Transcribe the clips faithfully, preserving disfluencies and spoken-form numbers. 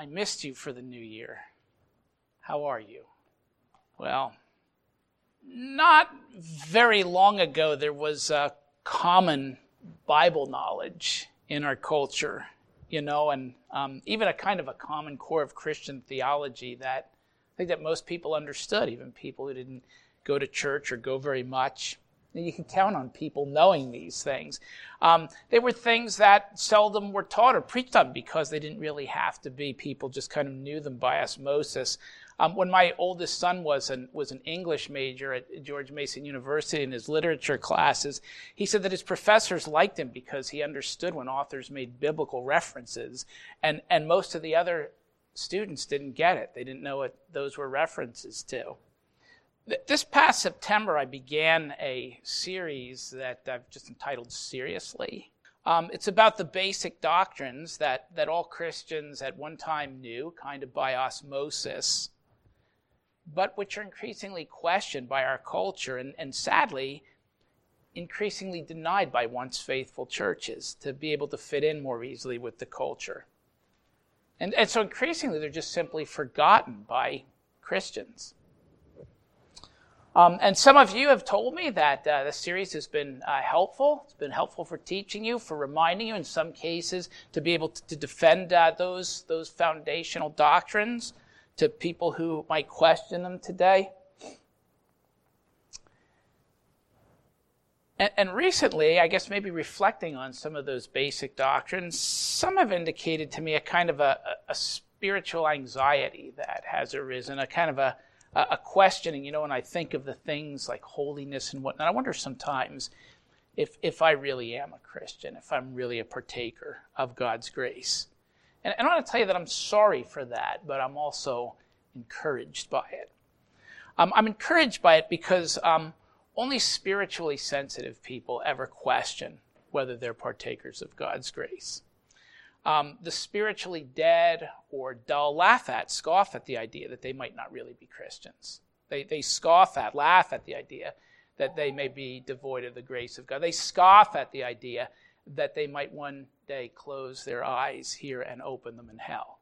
I missed you for the new year. How are you? Well, not very long ago, there was a common Bible knowledge in our culture, you know, and um, even a kind of a common core of Christian theology that I think that most people understood, even people who didn't go to church or go very much. And you can count on people knowing these things. Um, they were things that seldom were taught or preached on because they didn't really have to be. People just kind of knew them by osmosis. Um, when my oldest son was an, was an English major at George Mason University in his literature classes, he said that his professors liked him because he understood when authors made biblical references, and, and most of the other students didn't get it. They didn't know what those were references to. This past September, I began a series that I've just entitled Seriously. Um, it's about the basic doctrines that, that all Christians at one time knew, kind of by osmosis, but which are increasingly questioned by our culture and, and sadly, increasingly denied by once faithful churches to be able to fit in more easily with the culture. And, and so increasingly, they're just simply forgotten by Christians. Um, and some of you have told me that uh, this series has been uh, helpful. It's been helpful for teaching you, for reminding you in some cases to be able to, to defend uh, those, those foundational doctrines to people who might question them today. And, and recently, I guess maybe reflecting on some of those basic doctrines, some have indicated to me a kind of a, a spiritual anxiety that has arisen, a kind of a a questioning, you know, when I think of the things like holiness and whatnot, I wonder sometimes if if I really am a Christian, if I'm really a partaker of God's grace. And, and I want to tell you that I'm sorry for that, but I'm also encouraged by it. Um, I'm encouraged by it because um, only spiritually sensitive people ever question whether they're partakers of God's grace. Um, the spiritually dead or dull laugh at, scoff at the idea that they might not really be Christians. They, they scoff at, laugh at the idea that they may be devoid of the grace of God. They scoff at the idea that they might one day close their eyes here and open them in hell.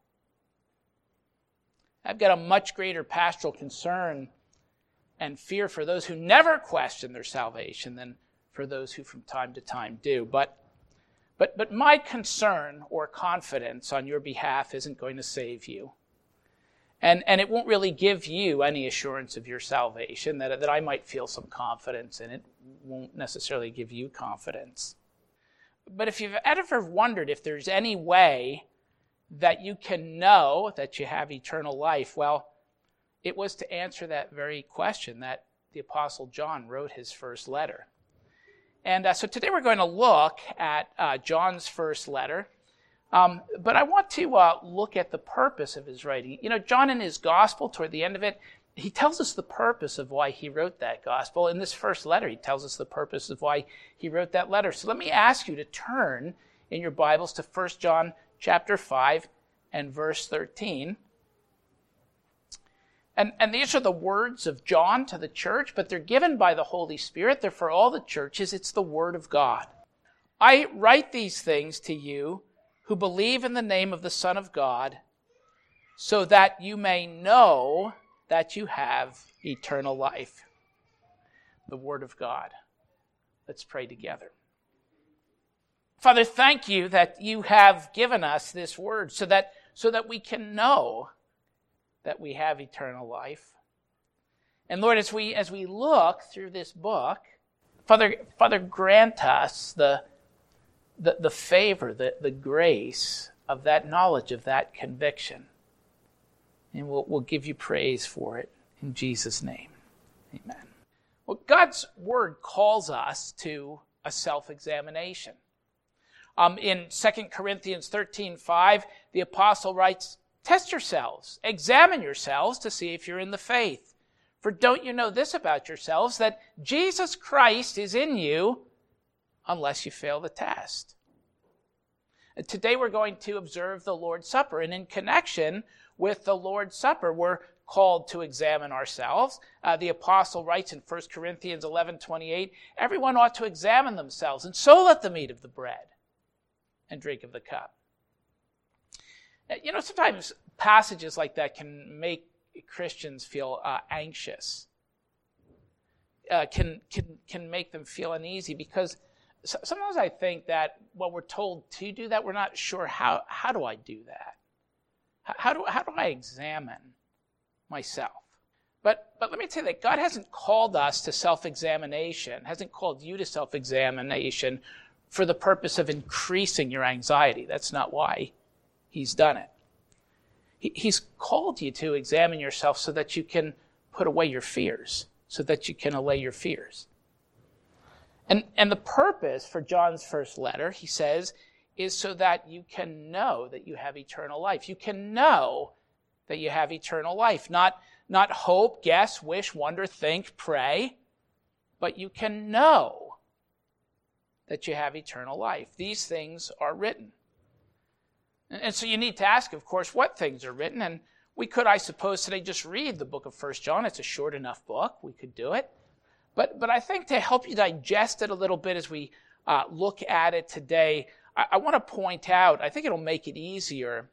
I've got a much greater pastoral concern and fear for those who never question their salvation than for those who from time to time do. But But but my concern or confidence on your behalf isn't going to save you. And and it won't really give you any assurance of your salvation, that, that I might feel some confidence in it. Won't necessarily give you confidence. But if you've ever wondered if there's any way that you can know that you have eternal life, well, it was to answer that very question that the Apostle John wrote his first letter. And uh, so today we're going to look at uh, John's first letter. Um, but I want to uh, look at the purpose of his writing. You know, John in his gospel, toward the end of it, he tells us the purpose of why he wrote that gospel. In this first letter, he tells us the purpose of why he wrote that letter. So let me ask you to turn in your Bibles to First John chapter five and verse thirteen. And, and these are the words of John to the church, but they're given by the Holy Spirit. They're for all the churches. It's the Word of God. I write these things to you who believe in the name of the Son of God, so that you may know that you have eternal life. The Word of God. Let's pray together. Father, thank you that you have given us this Word so that, so that we can know that we have eternal life. And Lord, as we as we look through this book, Father, Father, grant us the the, the favor, the, the grace of that knowledge, of that conviction. And we'll, we'll give you praise for it in Jesus' name. Amen. Well, God's Word calls us to a self-examination. Um, in Second Corinthians thirteen five, the apostle writes, "Test yourselves, examine yourselves to see if you're in the faith. For don't you know this about yourselves, that Jesus Christ is in you unless you fail the test." And today we're going to observe the Lord's Supper, and in connection with the Lord's Supper, we're called to examine ourselves. Uh, the apostle writes in First Corinthians eleven twenty-eight, "Everyone ought to examine themselves, and so let them eat of the bread and drink of the cup." You know, sometimes passages like that can make Christians feel uh, anxious, uh, can, can, can make them feel uneasy, because sometimes I think that when we're told to do that, we're not sure how, how do I do that? How do, how do I examine myself? But, but let me tell you that God hasn't called us to self-examination, hasn't called you to self-examination for the purpose of increasing your anxiety. That's not why he's done it. He, he's called you to examine yourself so that you can put away your fears, so that you can allay your fears. And, and the purpose for John's first letter, he says, is so that you can know that you have eternal life. You can know that you have eternal life. Not, not hope, guess, wish, wonder, think, pray, but you can know that you have eternal life. These things are written. And, and so you need to ask, of course, what things are written. And we could, I suppose, today just read the book of First John. It's a short enough book. We could do it. But, but I think to help you digest it a little bit as we uh, look at it today, I, I want to point out, I think it'll make it easier,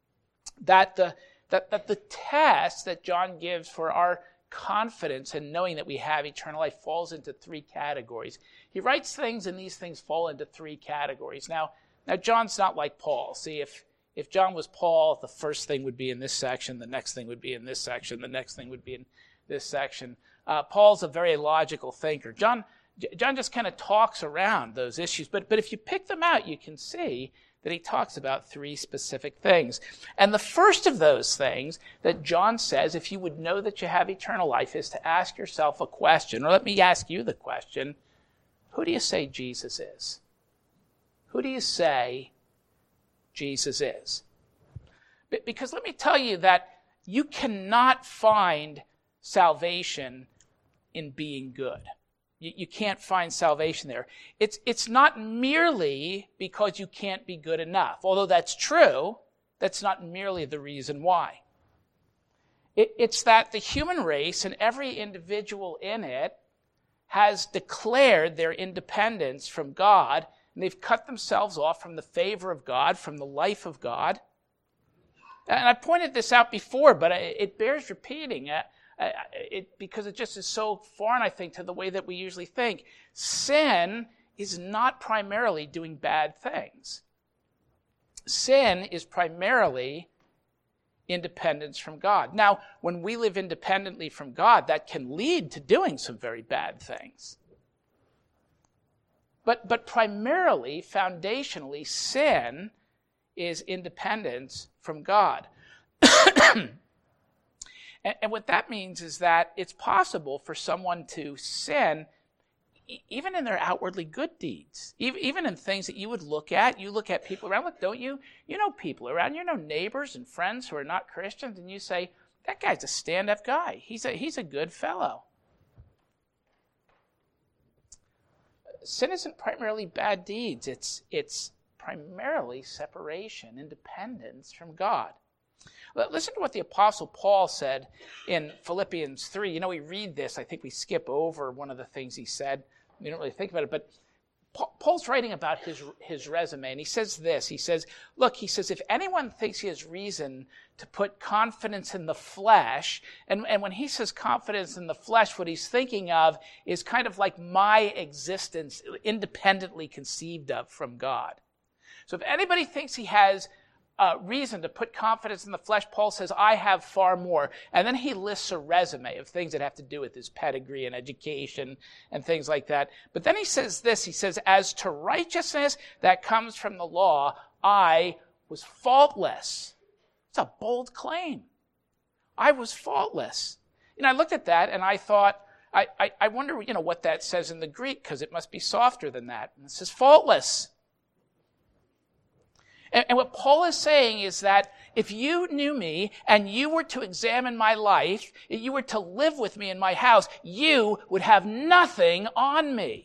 that the, that, that the test that John gives for our confidence in knowing that we have eternal life falls into three categories. He writes things, and these things fall into three categories. Now, now John's not like Paul. See, if, if John was Paul, the first thing would be in this section, the next thing would be in this section, the next thing would be in this section. Uh, Paul's a very logical thinker. John, John just kind of talks around those issues, but, but if you pick them out, you can see that he talks about three specific things. And the first of those things that John says, if you would know that you have eternal life, is to ask yourself a question, or let me ask you the question, who do you say Jesus is? Who do you say Jesus is? Because let me tell you that you cannot find salvation in being good. You, you can't find salvation there. It's, it's not merely because you can't be good enough. Although that's true, that's not merely the reason why. It, it's that the human race and every individual in it has declared their independence from God, and they've cut themselves off from the favor of God, from the life of God. And I pointed this out before, but it bears repeating. Uh, Uh, it, because it just is so foreign, I think, to the way that we usually think. Sin is not primarily doing bad things. Sin is primarily independence from God. Now, when we live independently from God, that can lead to doing some very bad things. But, but primarily, foundationally, sin is independence from God. And what that means is that it's possible for someone to sin even in their outwardly good deeds, even in things that you would look at. You look at people around, look, don't you? You know people around, you know neighbors and friends who are not Christians, and you say, that guy's a stand-up guy. He's a, he's a good fellow. Sin isn't primarily bad deeds. It's, it's primarily separation, independence from God. Listen to what the Apostle Paul said in Philippians three. You know, we read this. I think we skip over one of the things he said. We don't really think about it. But Paul's writing about his, his resume, and he says this. He says, look, he says, if anyone thinks he has reason to put confidence in the flesh, and, and when he says confidence in the flesh, what he's thinking of is kind of like my existence independently conceived of from God. So if anybody thinks he has Uh, reason to put confidence in the flesh, Paul says, I have far more. And then he lists a resume of things that have to do with his pedigree and education and things like that. But then he says this, he says, as to righteousness that comes from the law, I was faultless. It's a bold claim. I was faultless. You know, I looked at that and I thought, I, I, I wonder, you know, what that says in the Greek, because it must be softer than that. And it says faultless. And what Paul is saying is that if you knew me and you were to examine my life, if you were to live with me in my house, you would have nothing on me.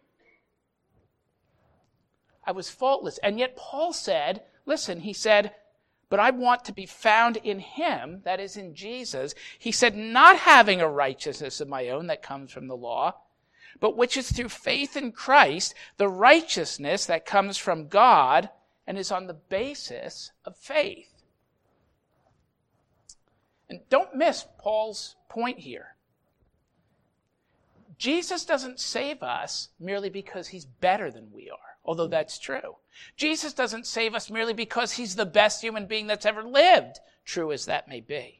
I was faultless. And yet Paul said, listen, he said, but I want to be found in him, that is in Jesus. He said, not having a righteousness of my own that comes from the law, but which is through faith in Christ, the righteousness that comes from God, and is on the basis of faith. And don't miss Paul's point here. Jesus doesn't save us merely because he's better than we are, although that's true. Jesus doesn't save us merely because he's the best human being that's ever lived, true as that may be.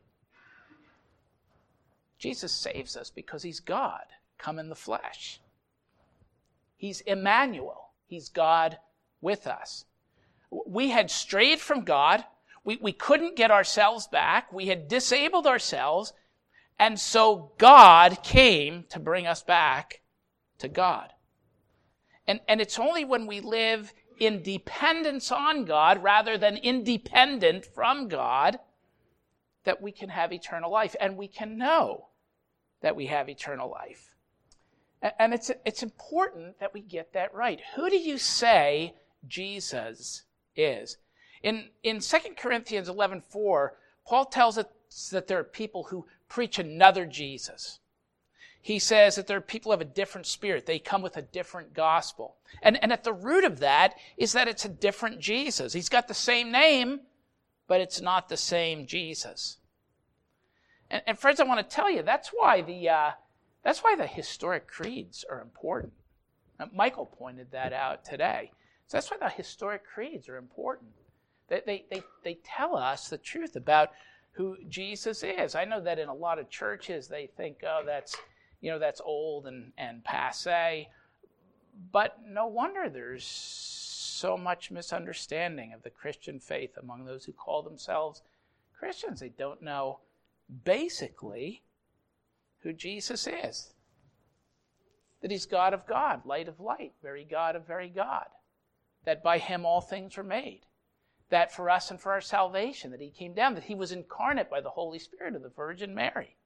Jesus saves us because he's God, come in the flesh. He's Emmanuel. He's God with us. We had strayed from God. We, we couldn't get ourselves back. We had disabled ourselves. And so God came to bring us back to God. And, and it's only when we live in dependence on God rather than independent from God that we can have eternal life. And we can know that we have eternal life. And, and it's, it's important that we get that right. Who do you say Jesus is? In, in Second Corinthians eleven four, Paul tells us that there are people who preach another Jesus. He says that there are people who have a different spirit. They come with a different gospel. And, and at the root of that is that it's a different Jesus. He's got the same name, but it's not the same Jesus. And, and friends, I want to tell you, that's why the, uh, that's why the historic creeds are important. Now, Michael pointed that out today. So that's why the historic creeds are important. They, they, they, they tell us the truth about who Jesus is. I know that in a lot of churches they think, oh, that's, you know, that's old and, and passé. But no wonder there's so much misunderstanding of the Christian faith among those who call themselves Christians. They don't know basically who Jesus is. That he's God of God, light of light, very God of very God. That by him all things were made. That for us and for our salvation, that he came down, that he was incarnate by the Holy Spirit of the Virgin Mary.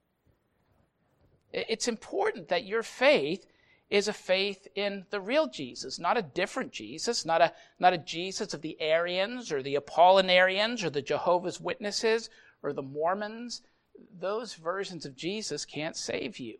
It's important that your faith is a faith in the real Jesus, not a different Jesus, not a, not a Jesus of the Arians or the Apollinarians or the Jehovah's Witnesses or the Mormons. Those versions of Jesus can't save you.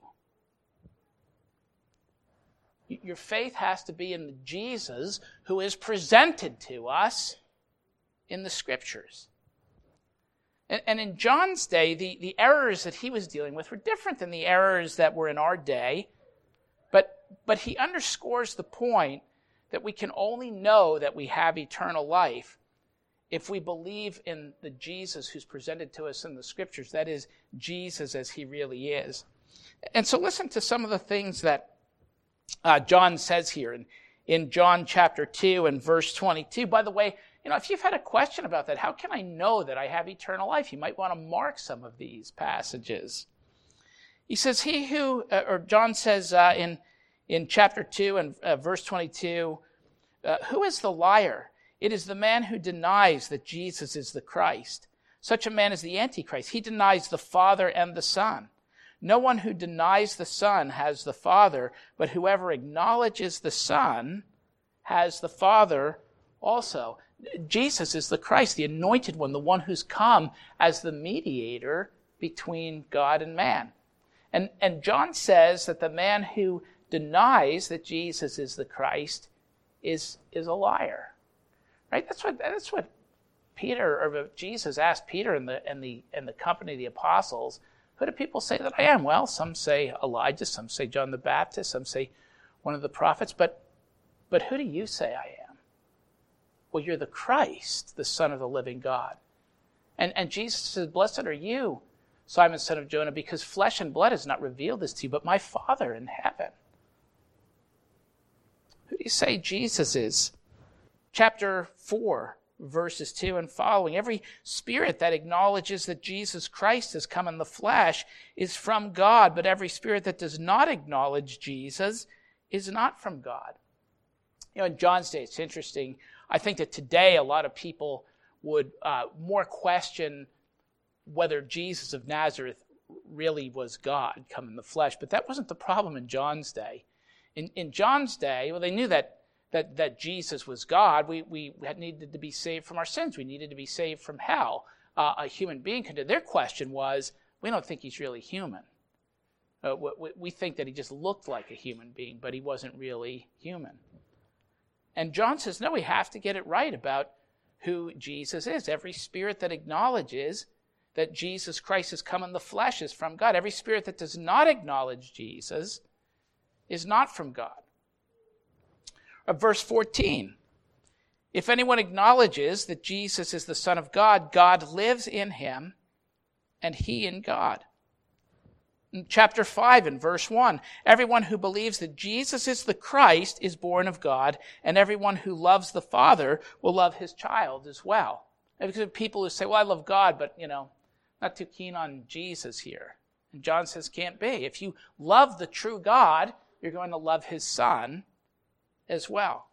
Your faith has to be in the Jesus who is presented to us in the Scriptures. And, and in John's day, the, the errors that he was dealing with were different than the errors that were in our day. But, but he underscores the point that we can only know that we have eternal life if we believe in the Jesus who's presented to us in the Scriptures. That is, Jesus as he really is. And so listen to some of the things that uh, John says here in, in John chapter two and verse twenty-two. By the way, you know, if you've had a question about that, how can I know that I have eternal life? You might want to mark some of these passages. He says, he who, uh, or John says uh, in, in chapter two and uh, verse twenty-two, uh, who is the liar? It is the man who denies that Jesus is the Christ. Such a man is the Antichrist. He denies the Father and the Son. No one who denies the Son has the Father, but whoever acknowledges the Son has the Father also. Jesus is the Christ, the anointed one, the one who's come as the mediator between God and man. And, and John says that the man who denies that Jesus is the Christ is, is a liar. Right? That's what, that's what Peter, or Jesus asked Peter and the, and the, and the company of the apostles, who do people say that I am? Well, some say Elijah, some say John the Baptist, some say one of the prophets, but, but who do you say I am? Well, you're the Christ, the Son of the living God. And, and Jesus says, blessed are you, Simon, son of Jonah, because flesh and blood has not revealed this to you, but my Father in heaven. Who do you say Jesus is? Chapter four, verses two and following. Every spirit that acknowledges that Jesus Christ has come in the flesh is from God, but every spirit that does not acknowledge Jesus is not from God. You know, in John's day, it's interesting. I think that today a lot of people would uh, more question whether Jesus of Nazareth really was God come in the flesh, but that wasn't the problem in John's day. In, in John's day, well, they knew that that, that Jesus was God. We, we had needed to be saved from our sins. We needed to be saved from hell. Uh, a human being could do. Their question was, we don't think he's really human. Uh, we, we think that he just looked like a human being, but he wasn't really human. And John says, no, we have to get it right about who Jesus is. Every spirit that acknowledges that Jesus Christ has come in the flesh is from God. Every spirit that does not acknowledge Jesus is not from God. Or verse fourteen, if anyone acknowledges that Jesus is the Son of God, God lives in him and he in God. In chapter five and verse one, everyone who believes that Jesus is the Christ is born of God, and everyone who loves the Father will love his child as well. And because of people who say, well, I love God, but, you know, not too keen on Jesus here. And John says, can't be. If you love the true God, you're going to love his Son as well.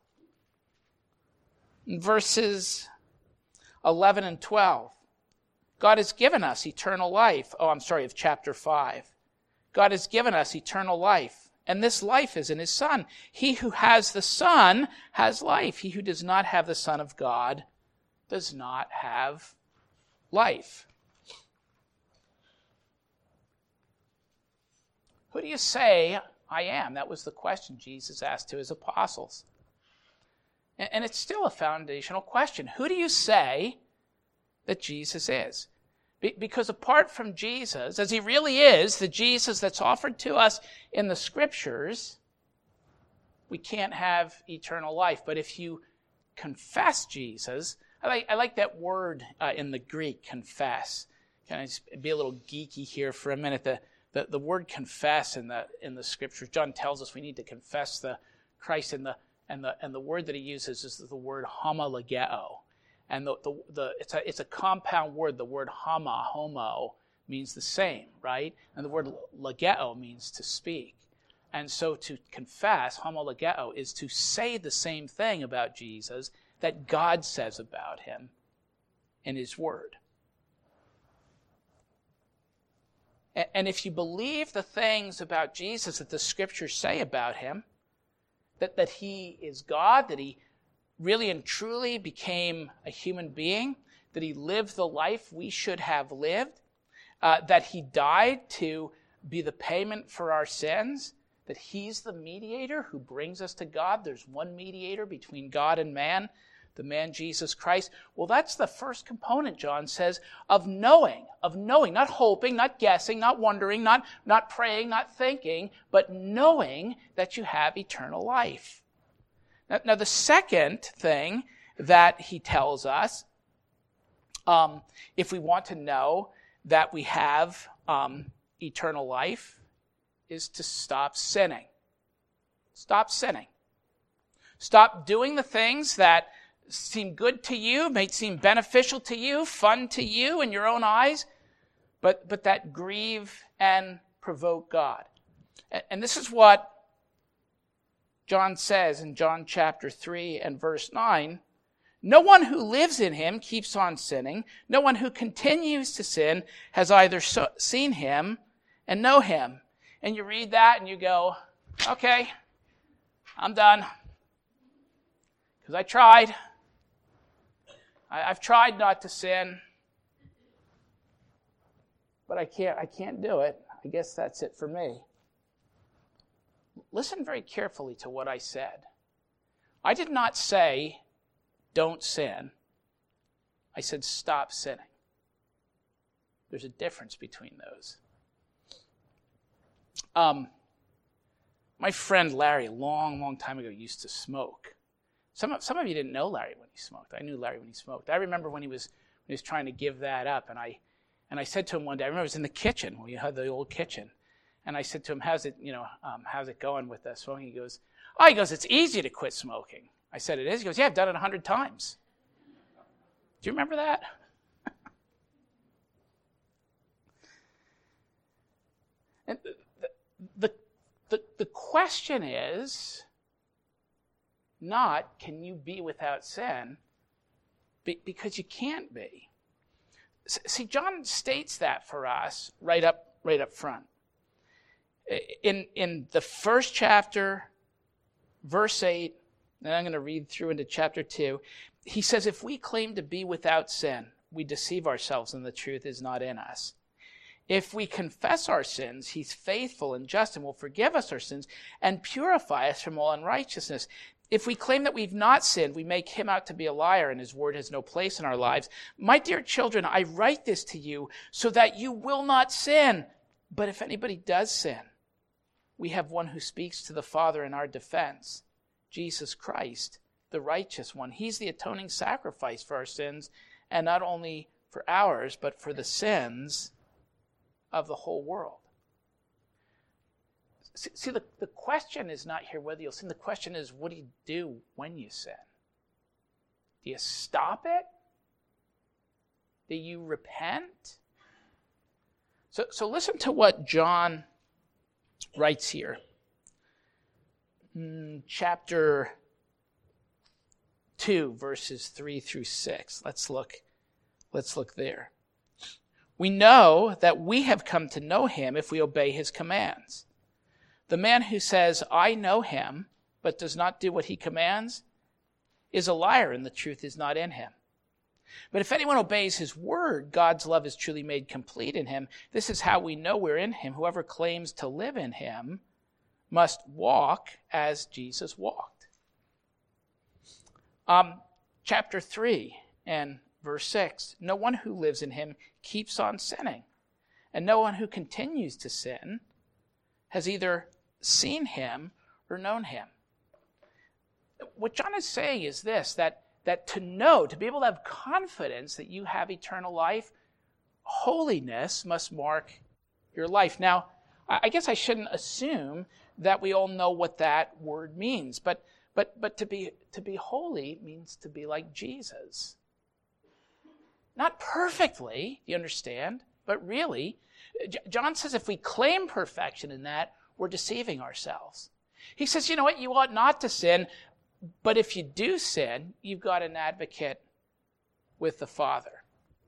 In verses eleven and twelve, God has given us eternal life. Oh, I'm sorry, of chapter five. God has given us eternal life, and this life is in his Son. He who has the Son has life. He who does not have the Son of God does not have life. Who do you say I am? That was the question Jesus asked to his apostles. And it's still a foundational question. Who do you say that Jesus is? Because apart from Jesus, as he really is, the Jesus that's offered to us in the Scriptures, we can't have eternal life. But if you confess Jesus, I like, I like that word uh, in the Greek, confess. Can I just be a little geeky here for a minute? The, the, the word confess in the in the Scriptures, John tells us we need to confess the Christ, in the and the and the word that he uses is the word homologeo. And the, the, the, it's, a, it's a compound word. The word homa, homo, means the same, right? And the word logeo means to speak. And so to confess, homologeo, is to say the same thing about Jesus that God says about him in his word. And, and if you believe the things about Jesus that the Scriptures say about him, that, that he is God, that he really and truly became a human being, that he lived the life we should have lived, uh, that he died to be the payment for our sins, that he's the mediator who brings us to God. There's one mediator between God and man, the man Jesus Christ. Well, that's the first component, John says, of knowing, of knowing, not hoping, not guessing, not wondering, not, not praying, not thinking, but knowing that you have eternal life. Now, now the second thing that he tells us, um, if we want to know that we have um, eternal life, is to stop sinning. Stop sinning. Stop doing the things that seem good to you, may seem beneficial to you, fun to you in your own eyes, but, but that grieve and provoke God. And, and this is what John says in John chapter three and verse nine, no one who lives in him keeps on sinning. No one who continues to sin has either so, seen him and know him. And you read that and you go, okay, I'm done. Because I tried. I, I've tried not to sin. But I can't, I can't do it. I guess that's it for me. Listen very carefully to what I said. I did not say, don't sin. I said, stop sinning. There's a difference between those. Um, my friend Larry, a long, long time ago, used to smoke. Some of, some of you didn't know Larry when he smoked. I knew Larry when he smoked. I remember when he was when he was trying to give that up, and I and I said to him one day, I remember it was in the kitchen, when you had the old kitchen. And I said to him, how's it, you know, um, how's it going with that smoking? He goes, oh, he goes, it's easy to quit smoking. I said, it is? He goes, yeah, I've done it a hundred times. Do you remember that? And the, the, the, the question is not, can you be without sin? Be, because you can't be. See, John states that for us right up, right up front. In, in the first chapter, verse eight, and I'm going to read through into chapter two, he says, if we claim to be without sin, we deceive ourselves and the truth is not in us. If we confess our sins, he's faithful and just and will forgive us our sins and purify us from all unrighteousness. If we claim that we've not sinned, we make him out to be a liar, and his word has no place in our lives. My dear children, I write this to you so that you will not sin. But if anybody does sin, we have one who speaks to the Father in our defense, Jesus Christ, the righteous one. He's the atoning sacrifice for our sins, and not only for ours, but for the sins of the whole world. See, the, the question is not here whether you'll sin. The question is, what do you do when you sin? Do you stop it? Do you repent? So, so listen to what John writes here. Mm, chapter two, verses three through six. Let's look, let's look there. We know that we have come to know him if we obey his commands. The man who says, I know him, but does not do what he commands, is a liar, and the truth is not in him. But if anyone obeys his word, God's love is truly made complete in him. This is how we know we're in him. Whoever claims to live in him must walk as Jesus walked. Um, chapter three and verse six. No one who lives in him keeps on sinning, and no one who continues to sin has either seen him or known him. What John is saying is this, that, that to know, to be able to have confidence that you have eternal life, holiness must mark your life. Now, I guess I shouldn't assume that we all know what that word means, but but but to be to be holy means to be like Jesus. Not perfectly, you understand, but really, John says if we claim perfection in that, we're deceiving ourselves. He says, you know what, you ought not to sin, but if you do sin, you've got an advocate with the Father.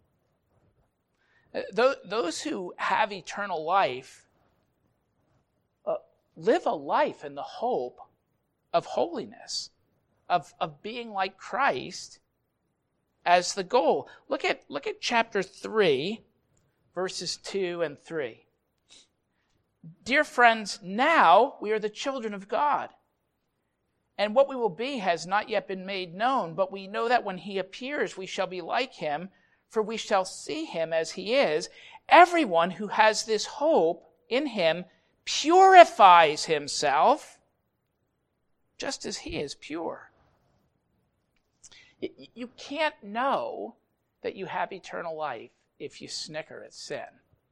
Those who have eternal life uh, live a life in the hope of holiness, of, of being like Christ as the goal. Look at, look at chapter three, verses two and three. Dear friends, now we are the children of God, and what we will be has not yet been made known, but we know that when he appears, we shall be like him, for we shall see him as he is. Everyone who has this hope in him purifies himself just as he is pure. You can't know that you have eternal life if you snicker at sin,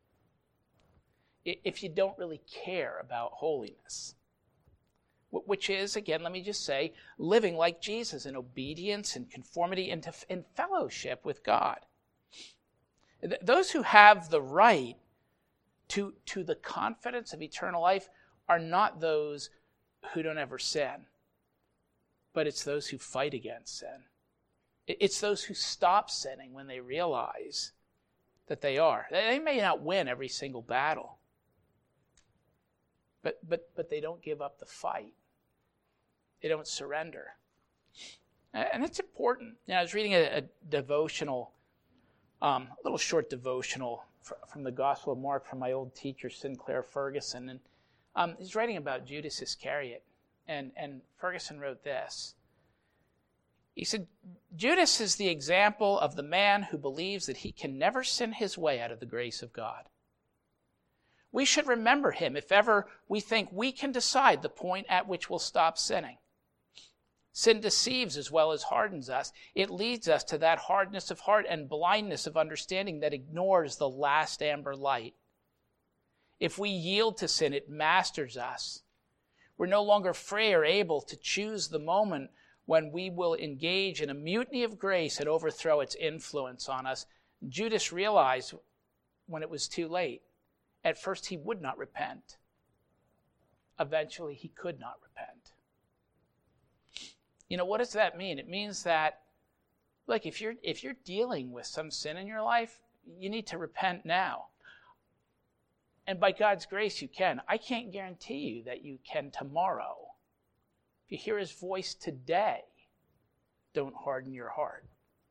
if you don't really care about holiness, which is, again, let me just say, living like Jesus in obedience and conformity and in fellowship with God. Those who have the right to, to the confidence of eternal life are not those who don't ever sin, but it's those who fight against sin. It's those who stop sinning when they realize that they are. They may not win every single battle, but but but they don't give up the fight. They don't surrender. And it's important. You know, I was reading a, a devotional, um, a little short devotional from the Gospel of Mark from my old teacher, Sinclair Ferguson. And um, he's writing about Judas Iscariot. And, and Ferguson wrote this. He said, Judas is the example of the man who believes that he can never sin his way out of the grace of God. We should remember him if ever we think we can decide the point at which we'll stop sinning. Sin deceives as well as hardens us. It leads us to that hardness of heart and blindness of understanding that ignores the last amber light. If we yield to sin, it masters us. We're no longer free or able to choose the moment when we will engage in a mutiny of grace and overthrow its influence on us. Judas realized when it was too late. At first, he would not repent. Eventually, he could not repent. You know, what does that mean? It means that, look, if you're if you're dealing with some sin in your life, you need to repent now. And by God's grace, you can. I can't guarantee you that you can tomorrow. If you hear his voice today, don't harden your heart.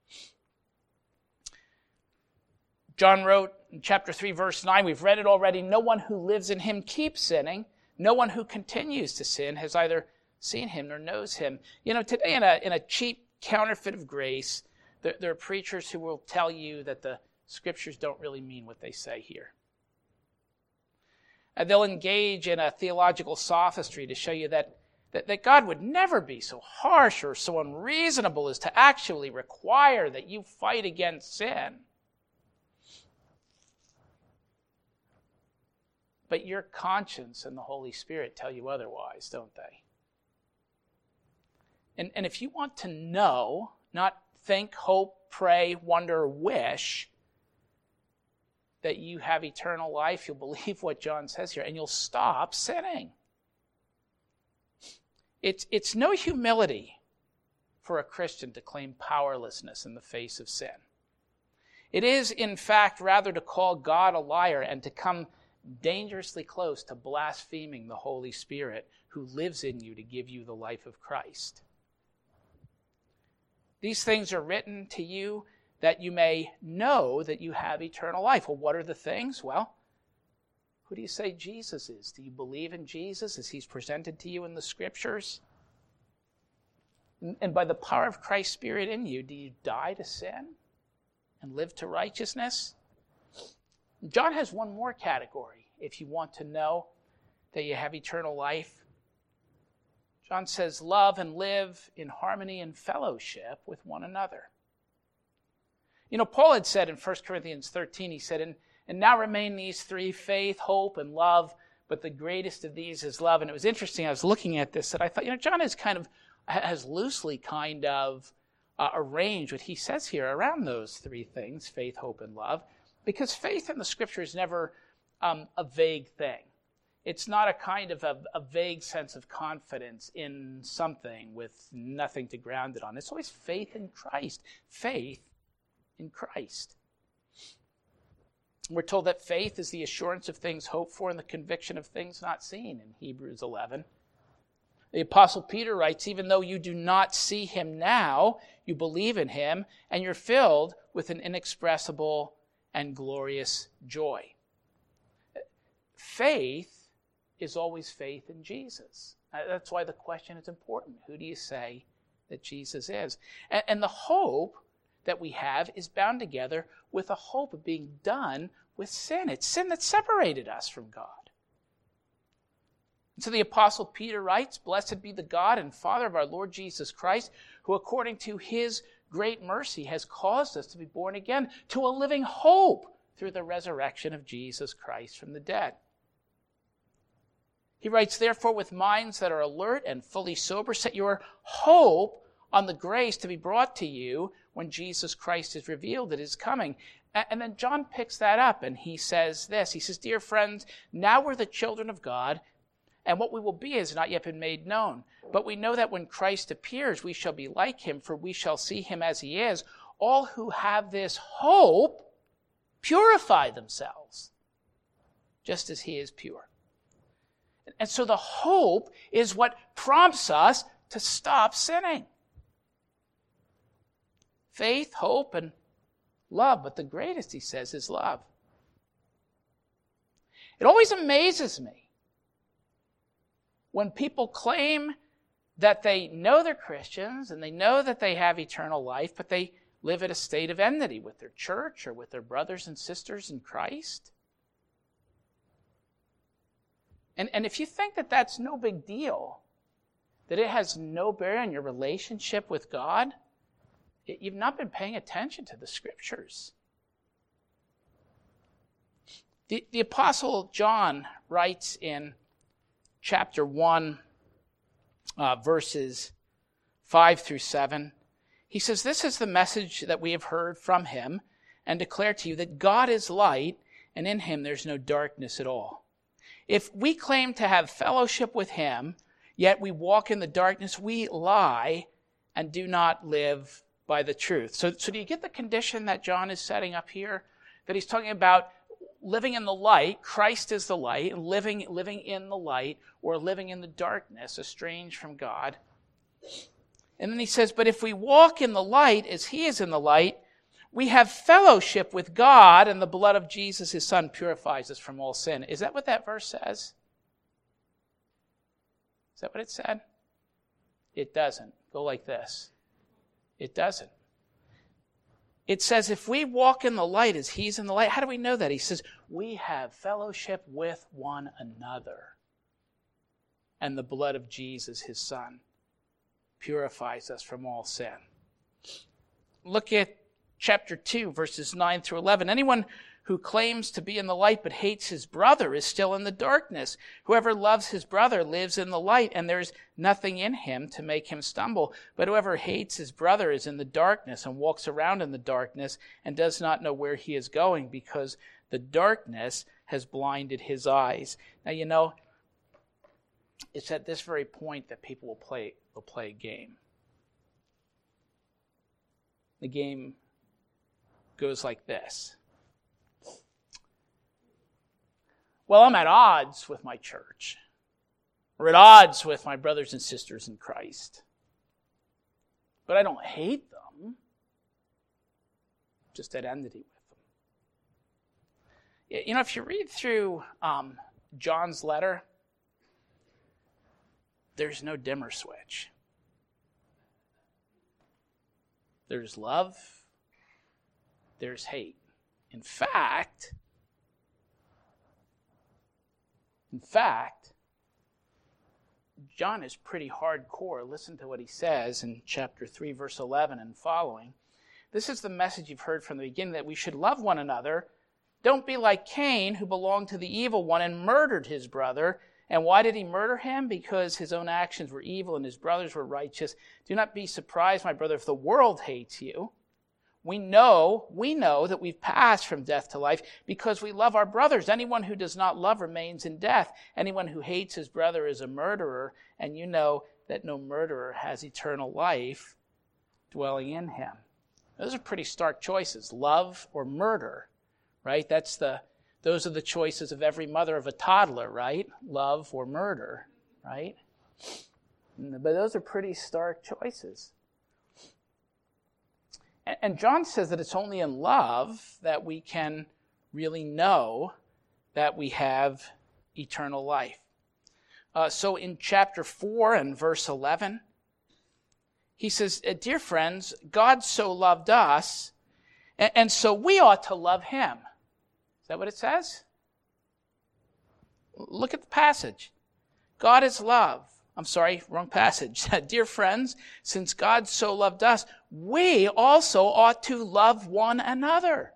John wrote in chapter three, verse nine, we've read it already, no one who lives in him keeps sinning. No one who continues to sin has either seen him nor knows him. You know, today in a, in a cheap counterfeit of grace, there, there are preachers who will tell you that the scriptures don't really mean what they say here. And they'll engage in a theological sophistry to show you that, that, that God would never be so harsh or so unreasonable as to actually require that you fight against sin. But your conscience and the Holy Spirit tell you otherwise, don't they? And, and if you want to know, not think, hope, pray, wonder, wish, that you have eternal life, you'll believe what John says here, and you'll stop sinning. It's, it's no humility for a Christian to claim powerlessness in the face of sin. It is, in fact, rather to call God a liar and to come dangerously close to blaspheming the Holy Spirit who lives in you to give you the life of Christ. These things are written to you that you may know that you have eternal life. Well, what are the things? Well, who do you say Jesus is? Do you believe in Jesus as he's presented to you in the Scriptures? And by the power of Christ's Spirit in you, do you die to sin and live to righteousness? John has one more category if you want to know that you have eternal life. John says, love and live in harmony and fellowship with one another. You know, Paul had said in First Corinthians thirteen, he said, and, and now remain these three, faith, hope, and love, but the greatest of these is love. And it was interesting, I was looking at this, and I thought, you know, John is kind of, has loosely kind of uh, arranged what he says here around those three things, faith, hope, and love, because faith in the Scripture is never um, a vague thing. It's not a kind of a, a vague sense of confidence in something with nothing to ground it on. It's always faith in Christ. Faith in Christ. We're told that faith is the assurance of things hoped for and the conviction of things not seen in Hebrews eleven. The Apostle Peter writes, even though you do not see him now, you believe in him, and you're filled with an inexpressible and glorious joy. Faith is always faith in Jesus. That's why the question is important. Who do you say that Jesus is? And, and the hope that we have is bound together with a hope of being done with sin. It's sin that separated us from God. And so the Apostle Peter writes, blessed be the God and Father of our Lord Jesus Christ, who according to his great mercy has caused us to be born again to a living hope through the resurrection of Jesus Christ from the dead. He writes, therefore, with minds that are alert and fully sober, set your hope on the grace to be brought to you when Jesus Christ is revealed at his coming. And then John picks that up and he says this. He says, dear friends, now we're the children of God, and what we will be has not yet been made known. But we know that when Christ appears, we shall be like him, for we shall see him as he is. All who have this hope purify themselves, just as he is pure. And so the hope is what prompts us to stop sinning. Faith, hope, and love. But the greatest, he says, is love. It always amazes me when people claim that they know they're Christians and they know that they have eternal life, but they live at a state of enmity with their church or with their brothers and sisters in Christ. And, and if you think that that's no big deal, that it has no bearing on your relationship with God, it, you've not been paying attention to the Scriptures. The, the Apostle John writes in chapter one, uh, verses five through seven, he says, this is the message that we have heard from him and declare to you that God is light, and in him there's no darkness at all. If we claim to have fellowship with him, yet we walk in the darkness, we lie and do not live by the truth. So, so do you get the condition that John is setting up here? That he's talking about living in the light, Christ is the light, and living, living in the light, or living in the darkness, estranged from God. And then he says, but if we walk in the light as he is in the light, we have fellowship with God, and the blood of Jesus, his son, purifies us from all sin. Is that what that verse says? Is that what it said? It doesn't. Go like this. It doesn't. It says if we walk in the light as he's in the light, how do we know that? He says, we have fellowship with one another. And the blood of Jesus, his son, purifies us from all sin. Look at chapter two, verses nine through eleven. Anyone who claims to be in the light but hates his brother is still in the darkness. Whoever loves his brother lives in the light, and there is nothing in him to make him stumble. But whoever hates his brother is in the darkness and walks around in the darkness and does not know where he is going, because the darkness has blinded his eyes. Now, you know, it's at this very point that people will play, will play a game. The game goes like this. Well, I'm at odds with my church, or at odds with my brothers and sisters in Christ. But I don't hate them, just at enmity with them. You know, if you read through um, John's letter, there's no dimmer switch. There's love, there's hate. In fact, In fact, John is pretty hardcore. Listen to what he says in chapter three, verse eleven and following. This is the message you've heard from the beginning, that we should love one another. Don't be like Cain, who belonged to the evil one and murdered his brother. And why did he murder him? Because his own actions were evil and his brothers were righteous. Do not be surprised, my brother, if the world hates you. We know, we know that we've passed from death to life because we love our brothers. Anyone who does not love remains in death. Anyone who hates his brother is a murderer, and you know that no murderer has eternal life dwelling in him. Those are pretty stark choices, love or murder, right? That's the, those are the choices of every mother of a toddler, right? Love or murder, right? But those are pretty stark choices. And John says that it's only in love that we can really know that we have eternal life. Uh, so in chapter four and verse eleven, he says, dear friends, God so loved us, and, and so we ought to love him. Is that what it says? Look at the passage. God is love. I'm sorry, wrong passage. Dear friends, since God so loved us, we also ought to love one another.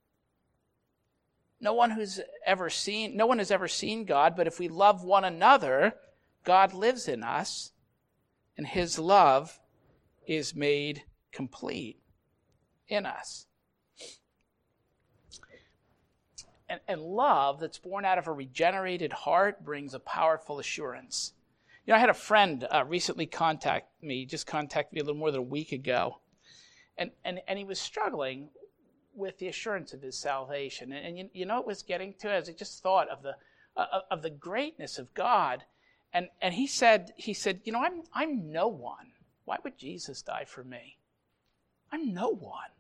No one who's ever seen, no one has ever seen God, but if we love one another, God lives in us, and his love is made complete in us. And, and love that's born out of a regenerated heart brings a powerful assurance. You know, I had a friend uh, recently contact me, just contacted me a little more than a week ago, and, and, and he was struggling with the assurance of his salvation. And, and you, you know what was getting to it? As I just thought of the uh, of the greatness of God, and and he said he said, you know, I'm I'm no one. Why would Jesus die for me? I'm no one.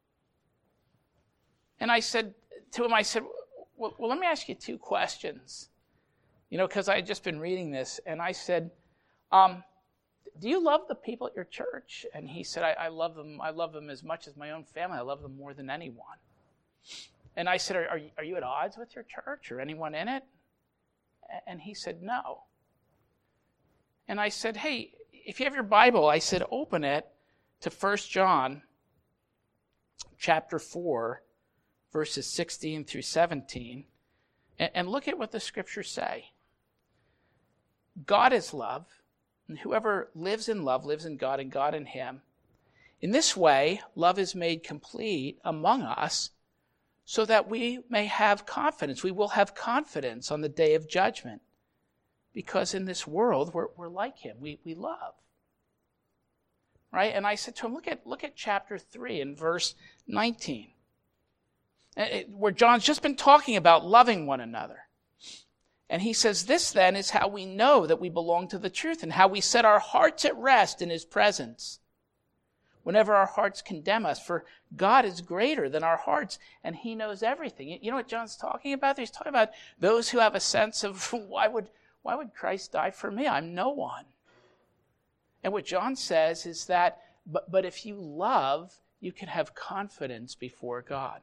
And I said to him, I said, well, well let me ask you two questions. You know, because I had just been reading this, and I said, um, do you love the people at your church? And he said, I, I love them. I love them as much as my own family. I love them more than anyone. And I said, are, are, you, are you at odds with your church or anyone in it? And he said, no. And I said, hey, if you have your Bible, I said, open it to First John chapter four, verses sixteen through seventeen, and, and look at what the scriptures say. God is love, and whoever lives in love lives in God and God in him. In this way, love is made complete among us so that we may have confidence. We will have confidence on the day of judgment because in this world, we're, we're like him. We, we love. Right? And I said to him, look at, look at chapter three and verse nineteen, where John's just been talking about loving one another. And he says, this then is how we know that we belong to the truth and how we set our hearts at rest in his presence whenever our hearts condemn us. For God is greater than our hearts, and he knows everything. You know what John's talking about? He's talking about those who have a sense of, why would, why would Christ die for me? I'm no one. And what John says is that, but, but if you love, you can have confidence before God.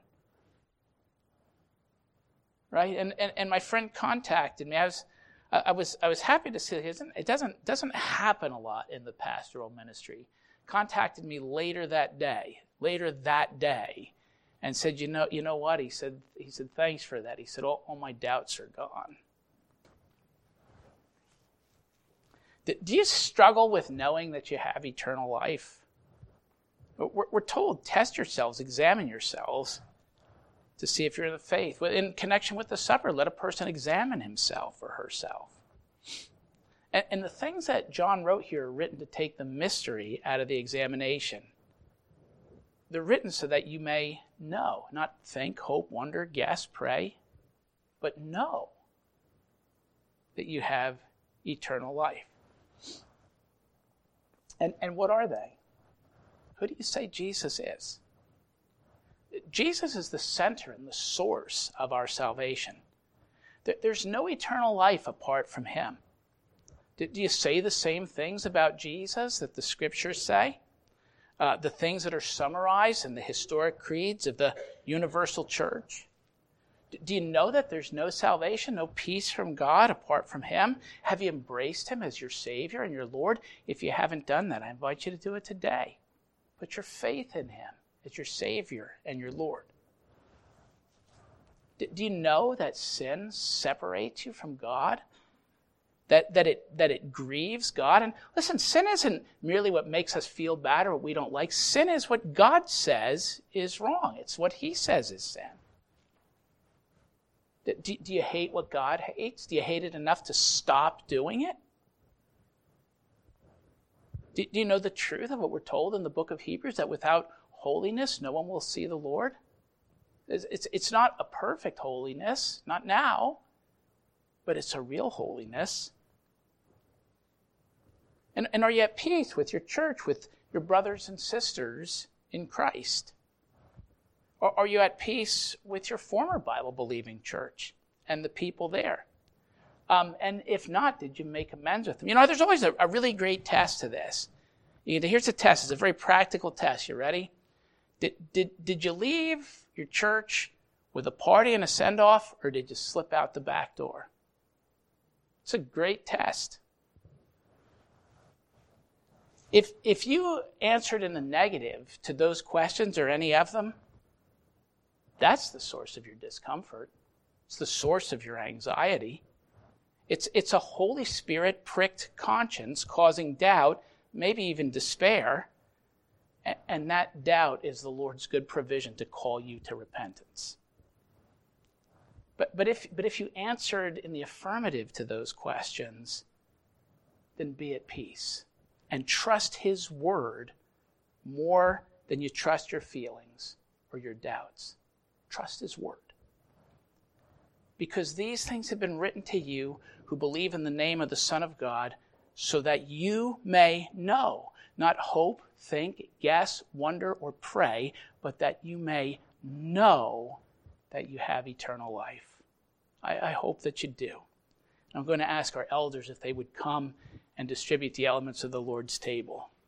Right? And, and, and my friend contacted me. I was I was I was happy to see it. It doesn't doesn't happen a lot in the pastoral ministry. Contacted me later that day, later that day, and said, you know, you know what? He said, he said, thanks for that. He said, all, all my doubts are gone. Do you struggle with knowing that you have eternal life? We're, we're told, test yourselves, examine yourselves to see if you're in the faith. In connection with the supper, let a person examine himself or herself. And, and the things that John wrote here are written to take the mystery out of the examination. They're written so that you may know, not think, hope, wonder, guess, pray, but know that you have eternal life. And, and what are they? Who do you say Jesus is? Jesus is the center and the source of our salvation. There's no eternal life apart from him. Do you say the same things about Jesus that the scriptures say? Uh, the things that are summarized in the historic creeds of the universal church? Do you know that there's no salvation, no peace from God apart from him? Have you embraced him as your Savior and your Lord? If you haven't done that, I invite you to do it today. Put your faith in him as your Savior and your Lord. Do you know that sin separates you from God? That, that, it, that it grieves God? And listen, sin isn't merely what makes us feel bad or what we don't like. Sin is what God says is wrong. It's what he says is sin. Do, do you hate what God hates? Do you hate it enough to stop doing it? Do, do you know the truth of what we're told in the book of Hebrews, that without holiness, no one will see the Lord? It's, it's, it's not a perfect holiness, not now, but it's a real holiness. And, and are you at peace with your church, with your brothers and sisters in Christ? Or are you at peace with your former Bible-believing church and the people there? Um, and if not, did you make amends with them? You know, there's always a, a really great test to this. You know, here's a test. It's a very practical test. You ready? Did, did, did you leave your church with a party and a send-off, or did you slip out the back door? It's a great test. If, if you answered in the negative to those questions or any of them, that's the source of your discomfort. It's the source of your anxiety. It's, it's a Holy Spirit pricked conscience causing doubt, maybe even despair. And, and that doubt is the Lord's good provision to call you to repentance. But, but, if, but if you answered in the affirmative to those questions, then be at peace and trust his word more than you trust your feelings or your doubts. Trust his word. Because these things have been written to you who believe in the name of the Son of God, so that you may know, not hope, think, guess, wonder, or pray, but that you may know that you have eternal life. I, I hope that you do. I'm going to ask our elders if they would come and distribute the elements of the Lord's table.